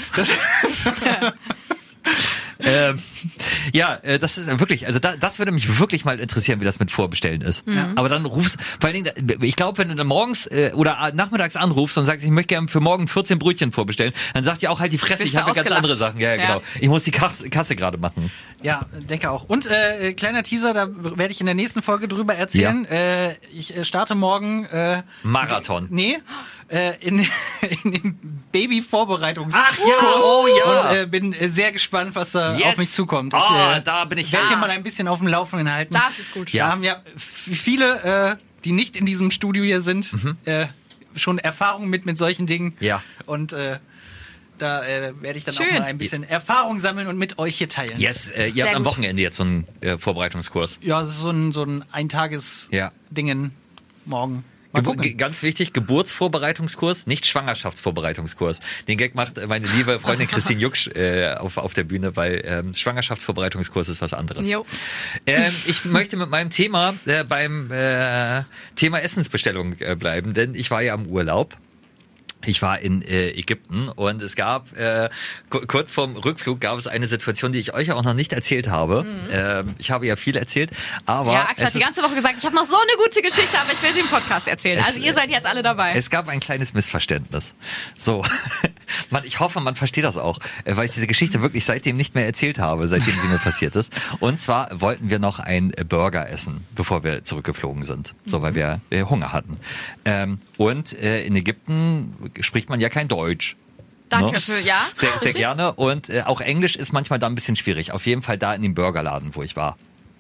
Das ist wirklich, also das würde mich wirklich mal interessieren, wie das mit Vorbestellen ist. Ja. Aber dann rufst, vor allen Dingen, ich glaube, wenn du dann morgens oder nachmittags anrufst und sagst, ich möchte gerne für morgen 14 Brötchen vorbestellen, dann sagt ihr auch halt die Fresse, ich habe ja ganz andere Sachen. Ja, genau. Ich muss die Kasse gerade machen. Ja, denke auch. Und kleiner Teaser, da werde ich in der nächsten Folge drüber erzählen. Ja. Ich starte morgen Marathon. Nee. In dem Baby-Vorbereitungskurs. Ach ja, oh ja. Und bin sehr gespannt, was da auf mich zukommt. Da bin ich. Werde hier mal ein bisschen auf dem Laufenden halten. Das ist gut. Ja. Da haben ja viele, die nicht in diesem Studio hier sind, schon Erfahrung mit solchen Dingen. Ja. Und da werde ich dann auch mal ein bisschen Erfahrung sammeln und mit euch hier teilen. Yes, ihr habt am Wochenende jetzt so einen Vorbereitungskurs. Ja, so ein Eintages-Dingen morgen. Ganz wichtig, Geburtsvorbereitungskurs, nicht Schwangerschaftsvorbereitungskurs. Den Gag macht meine liebe Freundin Christine Jucksch auf der Bühne, weil Schwangerschaftsvorbereitungskurs ist was anderes. Jo. Ich möchte mit meinem Thema beim Thema Essensbestellung bleiben, denn ich war ja im Urlaub. Ich war in Ägypten und es gab, kurz vorm Rückflug gab es eine Situation, die ich euch auch noch nicht erzählt habe. Ich habe ja viel erzählt, aber... Ja, Axel hat die ganze Woche gesagt, ich habe noch so eine gute Geschichte, aber ich will sie im Podcast erzählen. Also ihr seid jetzt alle dabei. Es gab ein kleines Missverständnis. So, ich hoffe, man versteht das auch, weil ich diese Geschichte wirklich seitdem nicht mehr erzählt habe, seitdem sie mir passiert ist. Und zwar wollten wir noch einen Burger essen, bevor wir zurückgeflogen sind, so weil wir Hunger hatten. Und in Ägypten spricht man ja kein Deutsch. Danke für, ja. Sehr, sehr gerne. Und auch Englisch ist manchmal da ein bisschen schwierig. Auf jeden Fall da in dem Burgerladen, wo ich war.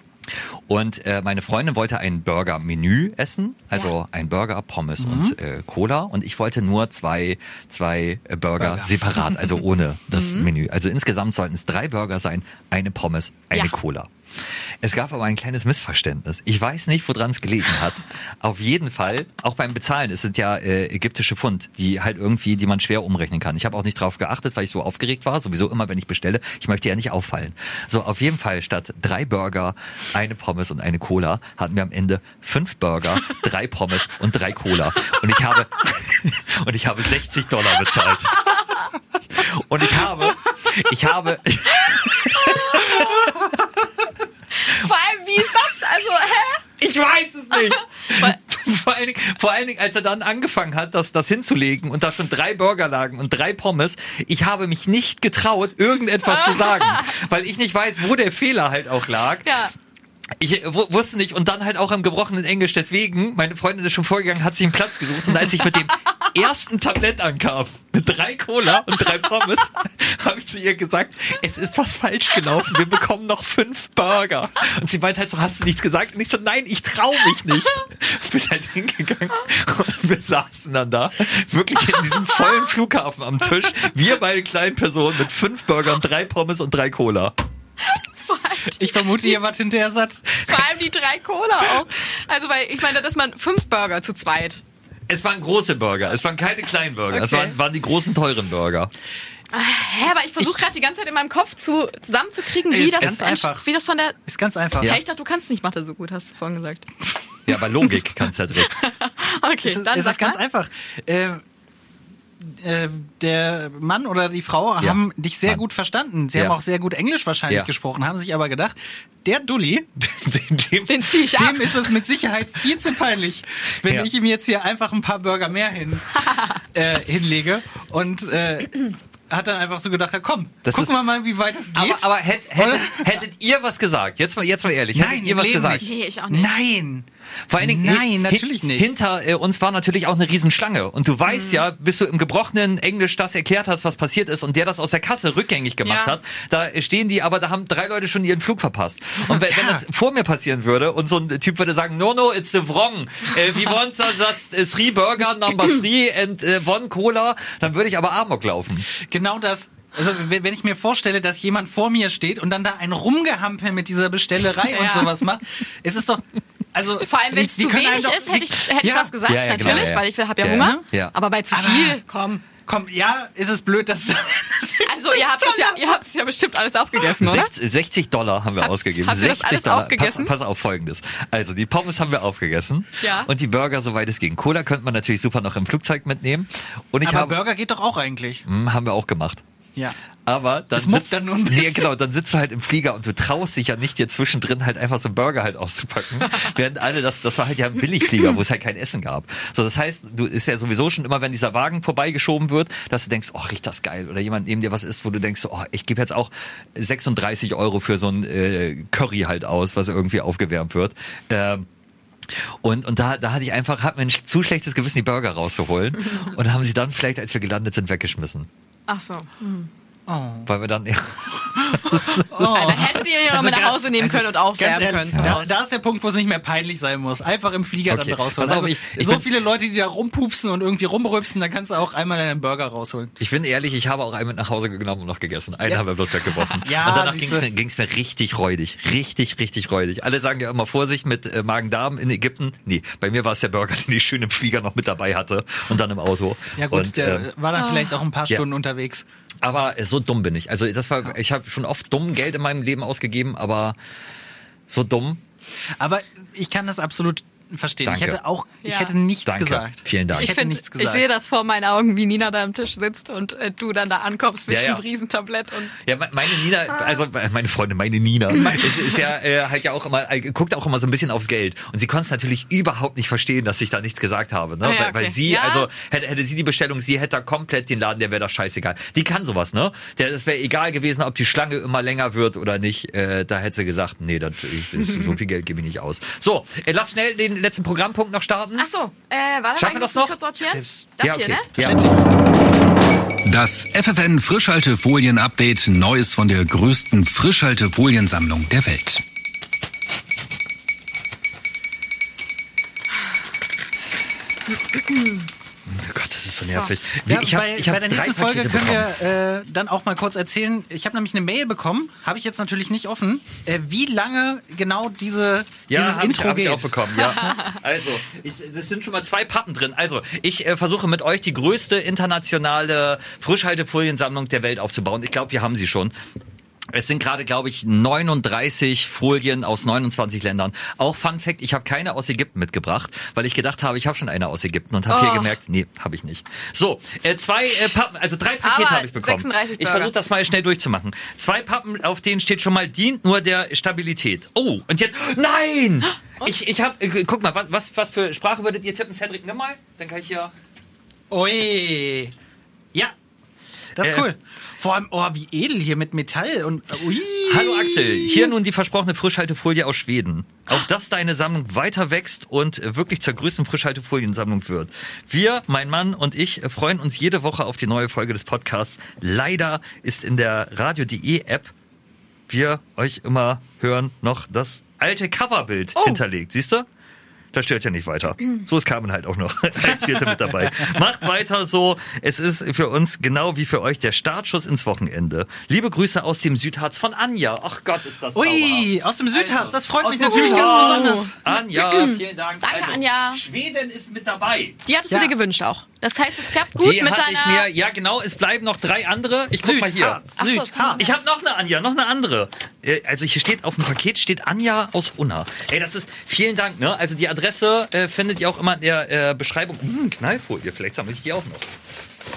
Und meine Freundin wollte ein Burger-Menü essen, also ein Burger, Pommes und Cola. Und ich wollte nur zwei Burger separat, also ohne das Menü. Also insgesamt sollten es 3 Burger sein, eine Pommes, eine Cola. Es gab aber ein kleines Missverständnis. Ich weiß nicht, woran es gelegen hat. Auf jeden Fall, auch beim Bezahlen, es sind ja ägyptische Pfund, die man schwer umrechnen kann. Ich habe auch nicht drauf geachtet, weil ich so aufgeregt war. Sowieso immer, wenn ich bestelle, ich möchte ja nicht auffallen. So, auf jeden Fall statt 3 Burger, eine Pommes und eine Cola, hatten wir am Ende 5 Burger, 3 Pommes und 3 Cola. Und ich habe $60 bezahlt. Und ich habe vor allem, wie ist das? Also, Ich weiß es nicht. Vor allen Dingen, als er dann angefangen hat, das hinzulegen und da schon 3 Burger lagen und 3 Pommes, ich habe mich nicht getraut, irgendetwas zu sagen, weil ich nicht weiß, wo der Fehler halt auch lag. Ja. Ich wusste nicht und dann halt auch im gebrochenen Englisch. Deswegen, meine Freundin ist schon vorgegangen, hat sich einen Platz gesucht und als ich mit dem ersten Tablett ankam, mit 3 Cola und 3 Pommes, habe ich zu ihr gesagt, es ist was falsch gelaufen, wir bekommen noch 5 Burger. Und sie meint halt so, hast du nichts gesagt? Und ich so, nein, ich traue mich nicht. Bin halt hingegangen und wir saßen dann da, wirklich in diesem vollen Flughafen am Tisch, wir beide kleinen Personen mit 5 Burgern, 3 Pommes und 3 Cola. Ich vermute, ihr wart hinterher satt. Vor allem die 3 Cola auch. Also, weil ich meine, dass man 5 Burger zu zweit. Es waren große Burger, es waren keine kleinen Burger, Okay. es waren die großen, teuren Burger. Aber ich versuche gerade die ganze Zeit in meinem Kopf zusammenzukriegen, wie das von der... Ist ganz einfach. Ja. Ich dachte, du kannst nicht Mathe so gut, hast du vorhin gesagt. Ja, aber Logik kannst du ja drin. Okay, Es ist ganz einfach. der Mann oder die Frau haben dich sehr gut verstanden. Sie haben auch sehr gut Englisch wahrscheinlich gesprochen, haben sich aber gedacht, der Dulli, den zieh ich ab. Dem ist es mit Sicherheit viel zu peinlich, wenn ich ihm jetzt hier einfach ein paar Burger mehr hinlege und hat dann einfach so gedacht, komm, gucken wir mal, wie weit es geht. Aber hättet ihr was gesagt? Jetzt mal ehrlich. Nein, hättet ihr was gesagt? Nicht. Nee, ich auch nicht. Nein. Vor allen Dingen, nein, natürlich nicht. Hinter uns war natürlich auch eine Riesenschlange. Und du weißt ja, bis du im gebrochenen Englisch das erklärt hast, was passiert ist und der das aus der Kasse rückgängig gemacht hat, da stehen die, aber da haben 3 Leute schon ihren Flug verpasst. Und wenn das vor mir passieren würde und so ein Typ würde sagen, no, it's the wrong. We want just 3 Burger, number 3 and 1 Cola, dann würde ich aber Amok laufen. Genau das. Also wenn ich mir vorstelle, dass jemand vor mir steht und dann da ein Rumgehampel mit dieser Bestellerei und sowas macht, es ist doch... Also, vor allem, wenn es zu wenig ist, hätte ich was gesagt, natürlich, genau, weil ich habe Hunger. Ja. Aber bei zu viel, komm, ist es blöd, dass... Also ihr habt es ja bestimmt alles aufgegessen, oder? $60 haben wir ausgegeben. Habt ihr das alles aufgegessen? Pass auf Folgendes. Also die Pommes haben wir aufgegessen und die Burger, soweit es ging. Cola könnte man natürlich super noch im Flugzeug mitnehmen. Und Burger geht doch auch eigentlich. Haben wir auch gemacht. Ja. Aber dann dann sitzt du halt im Flieger und du traust dich ja nicht, dir zwischendrin halt einfach so einen Burger halt auszupacken. Während alle das war halt ja ein Billigflieger, wo es halt kein Essen gab. So, das heißt, du ist ja sowieso schon immer, wenn dieser Wagen vorbeigeschoben wird, dass du denkst, oh, riecht das geil. Oder jemand neben dir was isst, wo du denkst, oh, ich gebe jetzt auch 36 € für so ein Curry halt aus, was irgendwie aufgewärmt wird. Und da hatte ich einfach, hat mir ein zu schlechtes Gewissen, die Burger rauszuholen. Und haben sie dann vielleicht, als wir gelandet sind, weggeschmissen. Ach so. Weil wir dann... Dann hättet ihr ja noch mit nach Hause nehmen können und aufwärmen können. Da ist der Punkt, wo es nicht mehr peinlich sein muss. Einfach im Flieger dann rausholen. Also, so viele Leute, die da rumpupsen und irgendwie rumrübsen, dann kannst du auch einmal deinen Burger rausholen. Ich bin ehrlich, ich habe auch einen mit nach Hause genommen und noch gegessen. Einen haben wir bloß weggeworfen. Und danach ging es mir richtig räudig. Richtig, richtig räudig. Alle sagen ja immer Vorsicht mit Magen-Darm in Ägypten. Nee, bei mir war es der Burger, den ich schön im Flieger noch mit dabei hatte und dann im Auto. Ja gut, der war dann vielleicht auch ein paar Stunden unterwegs. Aber so dumm bin ich. Also ich habe schon oft dumm Geld in meinem Leben ausgegeben, aber so dumm. Aber ich kann das absolut verstehen. Danke. Ich hätte nichts gesagt. Vielen Dank. Ich sehe das vor meinen Augen, wie Nina da am Tisch sitzt und du dann da ankommst mit diesem Riesentablett. Und meine Nina, also meine Freundin, meine Nina, ist ja halt ja auch immer, guckt auch immer so ein bisschen aufs Geld. Und sie konnte es natürlich überhaupt nicht verstehen, dass ich da nichts gesagt habe. Ne? Weil sie, also hätte sie die Bestellung, sie hätte da komplett den Laden, der wäre das scheißegal. Die kann sowas, ne? Das wäre egal gewesen, ob die Schlange immer länger wird oder nicht. Da hätte sie gesagt, nee, so viel Geld gebe ich nicht aus. So, lass schnell den letzten Programmpunkt noch starten. Ach so, warte, schaffen wir das noch? Kurz sortieren? Das hier, ne? Ja. Das FFN Frischhaltefolien-Update, Neues von der größten Frischhaltefoliensammlung der Welt. Oh Gott, das ist so nervig. So. Bei der nächsten Folge können wir dann auch mal kurz erzählen. Ich habe nämlich eine Mail bekommen, habe ich jetzt natürlich nicht offen, wie lange genau dieses Intro geht. Ich auch bekommen, ja. Also, es sind schon mal 2 Pappen drin. Also, ich versuche mit euch die größte internationale Frischhaltefoliensammlung der Welt aufzubauen. Ich glaube, wir haben sie schon. Es sind gerade, glaube ich, 39 Folien aus 29 Ländern. Auch Fun Fact, ich habe keine aus Ägypten mitgebracht, weil ich gedacht habe, ich habe schon eine aus Ägypten und habe hier gemerkt, nee, habe ich nicht. So, 2 Pappen, also 3 Pakete habe ich bekommen. 36 ich versuche das mal schnell durchzumachen. 2 Pappen, auf denen steht schon mal, dient nur der Stabilität. Oh, und jetzt, nein! Ich habe, guck mal, was für Sprache würdet ihr tippen? Cedric, nimm mal, dann kann ich hier... Ui, ja, das ist cool. Vor allem, wie edel hier mit Metall und ui. Hallo Axel, hier nun die versprochene Frischhaltefolie aus Schweden. Auf dass deine Sammlung weiter wächst und wirklich zur größten Frischhaltefoliensammlung wird. Wir, mein Mann und ich, freuen uns jede Woche auf die neue Folge des Podcasts. Leider ist in der Radio.de App, wir euch immer hören, noch das alte Coverbild hinterlegt. Siehst du? Das stört ja nicht weiter. So ist Carmen halt auch noch als Vierte mit dabei. Macht weiter so. Es ist für uns genau wie für euch der Startschuss ins Wochenende. Liebe Grüße aus dem Südharz von Anja. Ach Gott, ist das sauber. Aus dem Südharz. Das freut mich natürlich ganz besonders. Anja, vielen Dank. Danke, Anja. Schweden ist mit dabei. Die hattest du dir gewünscht auch. Das heißt, es klappt gut mit deiner... Ja genau, es bleiben noch 3 andere. Ich guck mal hier. Südharz. Ich habe noch eine Anja, noch eine andere. Also hier steht auf dem Paket, steht Anja aus Unna. Ey, das ist, vielen Dank, ne? Also die Adresse findet ihr auch immer in der Beschreibung. Knallfolie, vielleicht sammle ich die auch noch.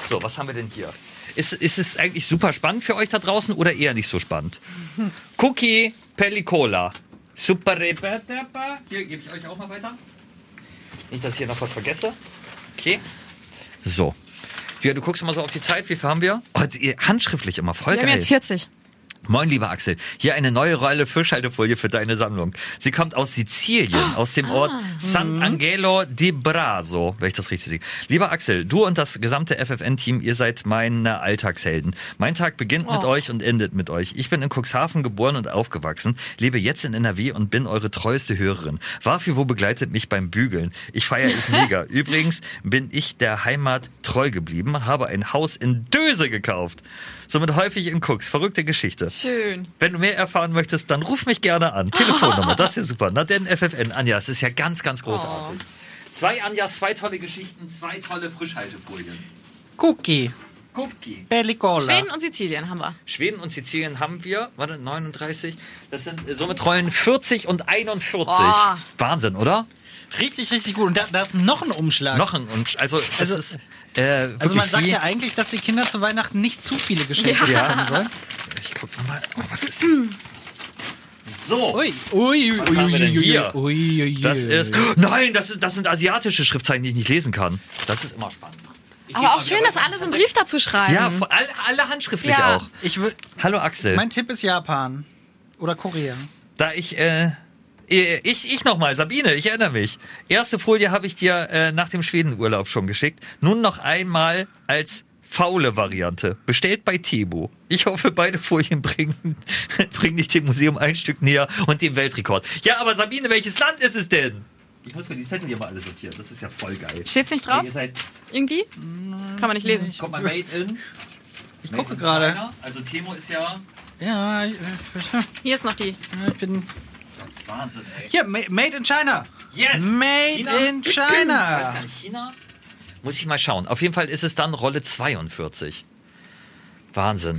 So, was haben wir denn hier? Ist es eigentlich super spannend für euch da draußen oder eher nicht so spannend? Cookie Pellicola. Super. Hier gebe ich euch auch mal weiter. Nicht, dass ich hier noch was vergesse. Okay. So. Ja, du guckst mal so auf die Zeit. Wie viel haben wir? Oh, handschriftlich immer. Voll geil. Wir haben jetzt 40. Moin, lieber Axel. Hier eine neue Rolle Frischhaltefolie für deine Sammlung. Sie kommt aus Sizilien, aus dem Ort Sant'Angelo di Braso, wenn ich das richtig sehe. Lieber Axel, du und das gesamte FFN-Team, ihr seid meine Alltagshelden. Mein Tag beginnt mit euch und endet mit euch. Ich bin in Cuxhaven geboren und aufgewachsen, lebe jetzt in NRW und bin eure treueste Hörerin. Wafivo begleitet mich beim Bügeln. Ich feiere es mega. Übrigens bin ich der Heimat treu geblieben, habe ein Haus in Döse gekauft. Somit häufig in Cux. Verrückte Geschichte. Schön. Wenn du mehr erfahren möchtest, dann ruf mich gerne an. Telefonnummer, das ist ja super. Na denn, FFN. Anja, es ist ja ganz, ganz großartig. 2 Anjas, 2 tolle Geschichten, 2 tolle Frischhaltefolien. Cookie. Pellicola. Schweden und Sizilien haben wir. Schweden und Sizilien haben wir. Warte, 39. Das sind somit Rollen 40 und 41. Wahnsinn, oder? Richtig, richtig gut. Und da ist noch ein Umschlag. Also ist... Also man sagt ja eigentlich, dass die Kinder zu Weihnachten nicht zu viele Geschenke haben sollen. Ich guck nochmal. Oh, was ist denn? So. Was haben wir denn hier? Das ist... Nein, das sind asiatische Schriftzeichen, die ich nicht lesen kann. Das ist immer spannend. Aber auch schön, dass alle so einen Brief dazu schreiben. Ja, alle handschriftlich auch. Hallo Axel. Mein Tipp ist Japan. Oder Korea. Da ich nochmal, Sabine, ich erinnere mich. Erste Folie habe ich dir nach dem Schwedenurlaub schon geschickt. Nun noch einmal als faule Variante. Bestellt bei Tebo. Ich hoffe, beide Folien bringen dich dem Museum ein Stück näher und dem Weltrekord. Ja, aber Sabine, welches Land ist es denn? Ich muss mir die Zettel hier mal alle sortieren. Das ist ja voll geil. Steht's nicht drauf? Irgendwie? Kann man nicht lesen. Kommt mal Made in. Ich gucke gerade. Also Temo ist ja... Ja, hier ist noch die. Ich bin... Das ist Wahnsinn, ey. Hier, Made in China. Yes! Made in China. Ich weiß gar nicht, China? Muss ich mal schauen. Auf jeden Fall ist es dann Rolle 42. Wahnsinn.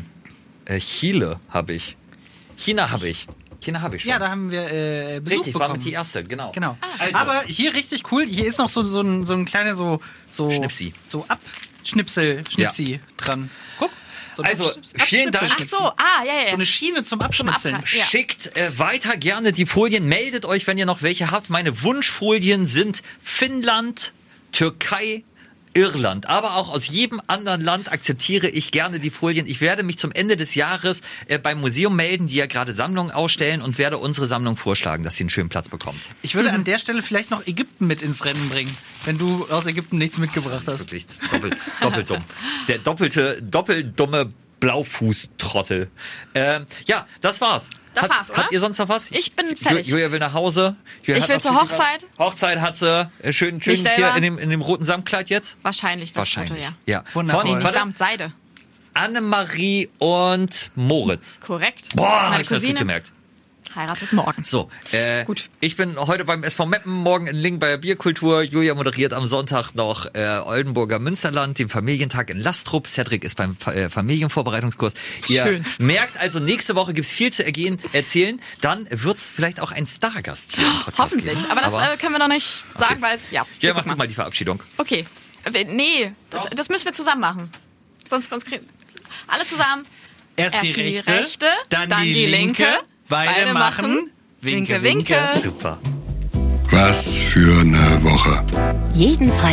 Chile habe ich. China habe ich schon. Ja, da haben wir Besuch richtig, bekommen. war die erste, genau. Also. Aber hier richtig cool. Hier ist noch so ein kleiner so Schnipsi. So Abschnipsi dran. Guck. So also, vielen Dank. Ach so, ja. So eine Schiene zum Abschnipseln. Schickt weiter gerne die Folien. Meldet euch, wenn ihr noch welche habt. Meine Wunschfolien sind Finnland, Türkei, Irland. Aber auch aus jedem anderen Land akzeptiere ich gerne die Folien. Ich werde mich zum Ende des Jahres beim Museum melden, die ja gerade Sammlungen ausstellen, und werde unsere Sammlung vorschlagen, dass sie einen schönen Platz bekommt. Ich würde an der Stelle vielleicht noch Ägypten mit ins Rennen bringen, wenn du aus Ägypten nichts mitgebracht hast. Wirklich doppelt dumm. Der doppeldumme Blaufußtrottel. Ja, das war's. Das war's, oder? Habt ihr sonst noch was? Ich bin fertig. Julia will nach Hause. Ich will zur Hochzeit. Hochzeit hat sie schön hier in dem roten Samtkleid jetzt. Wahrscheinlich das Foto, ja. Wundervoll. Nicht Samt, Seide. Annemarie und Moritz. Korrekt. Boah, meine Cousine. Gut gemerkt. Heiratet morgen. So, gut. Ich bin heute beim SV Meppen, morgen in Lingen bei der Bierkultur. Julia moderiert am Sonntag noch Oldenburger Münsterland, den Familientag in Lastrup. Cedric ist beim Familienvorbereitungskurs. Ihr merkt also, nächste Woche gibt's viel zu erzählen. Dann wird's vielleicht auch ein Stargast hier im Podcast hoffentlich. geben. Aber das können wir noch nicht sagen, weil es, Ja, mach du mal die Verabschiedung. Okay. Nee, das müssen wir zusammen machen. Sonst alle zusammen. Erst die rechte, dann die linke. Beide machen Winke, Winke. Super. Was für eine Woche. Jeden Freitag